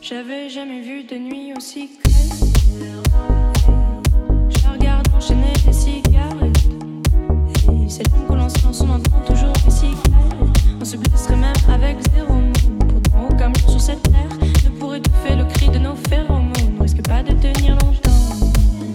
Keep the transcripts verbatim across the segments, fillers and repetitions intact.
J'avais jamais vu de nuit aussi claire. Je la regarde enchaîner des cigarettes. Et c'est long qu'on lance on entend toujours des cigales. On se blesserait même avec zéro mot. Pourtant aucun mot sur cette terre ne pourrait étouffer le cri de nos phéromones. On risque pas de tenir longtemps.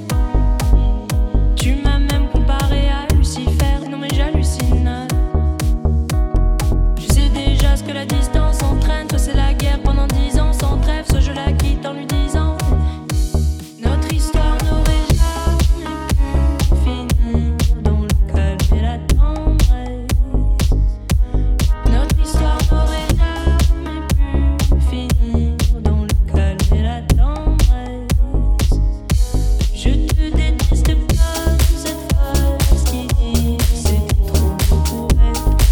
Tu m'as même comparé à Lucifer. Non mais j'hallucine. Je sais déjà ce que la distance entraîne. Soit c'est la guerre pendant dix ans sans trêve, soit je la quitte en lui disant notre histoire n'aurait jamais pu finir dans le calme et la tendresse. Notre histoire n'aurait jamais pu finir dans le calme et la tendresse. Je te déteste comme cette phrase qui dit c'était trop beau pour être vrai.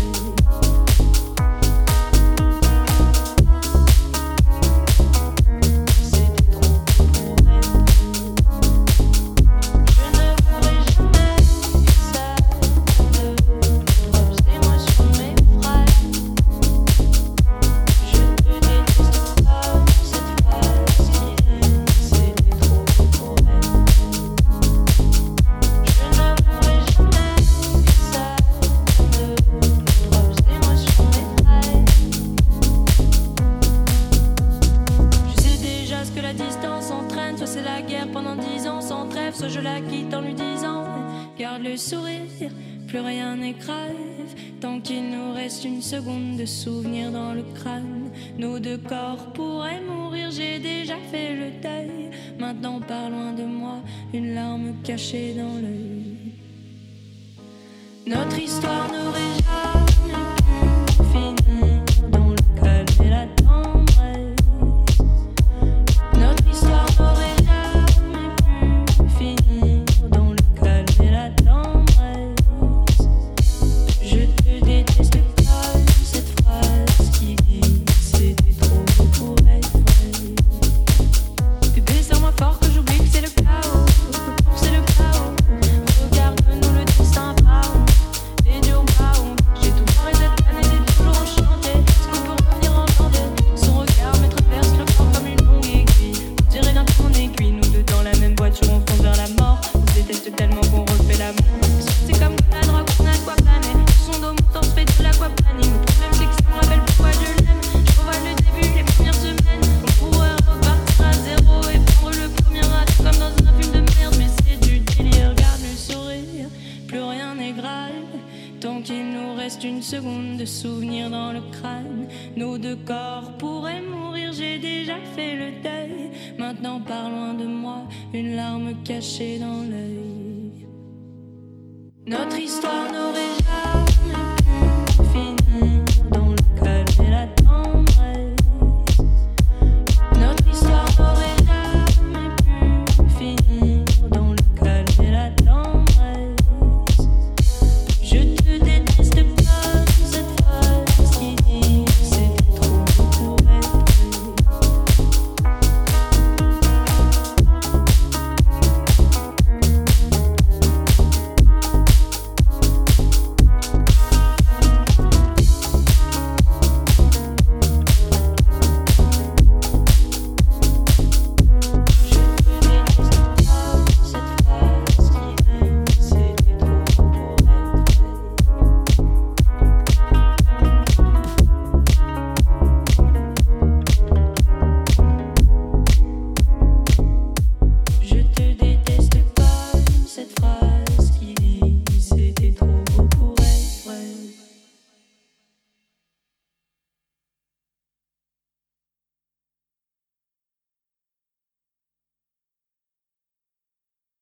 Soit je la quitte en lui disant garde le sourire, plus rien n'est grave tant qu'il nous reste une seconde de souvenir dans le crâne. Nos deux corps pourraient mourir, j'ai déjà fait le deuil. Maintenant pas loin de moi, une larme cachée dans l'œil. Notre histoire n'aurait jamais pu finir dans le calme et la tendresse. Notre histoire n'aurait une seconde de souvenir dans le crâne. Nos deux corps pourraient mourir, j'ai déjà fait le deuil. Maintenant par loin de moi, une larme cachée dans l'œil. Notre histoire n'aurait jamais